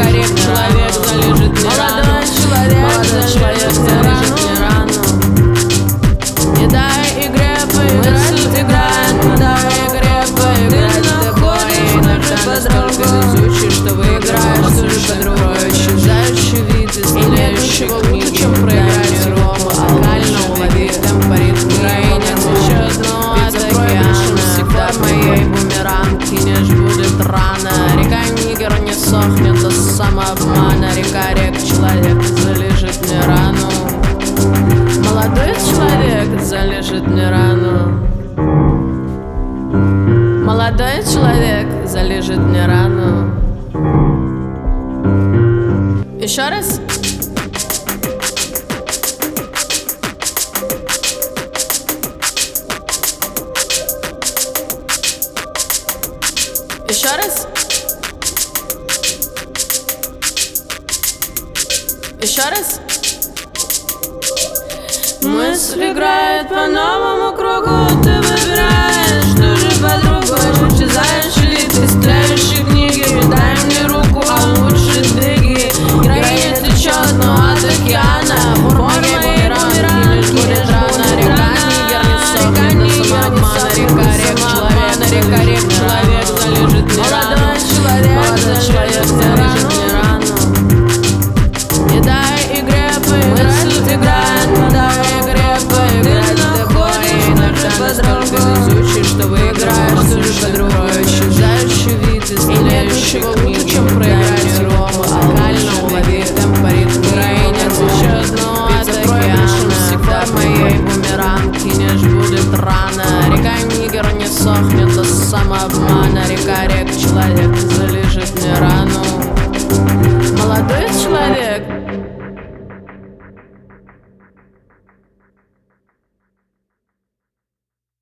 Река-рек, человек залежит мне рану. Молодой человек залежит мне рану. Не дай игре поиграть, играет, дай игре поиграть с тобой. Иногда настолько везучий, что выиграешь только другой. Исчезающий вид из тлеющей книги, чем проиграть его музыкально уловить темп ритм. Героиня еще одно от океана. Всегда моей бумеранг кинешь будет рано. Река Нигер не сохнет от самообмана. Река-рек, человек залежит мне рану. Молодой человек залежит мне рану. Молодой человек залежит мне рану. Еще раз. Еще раз. Еще раз. Мысль играет по новому кругу. Ты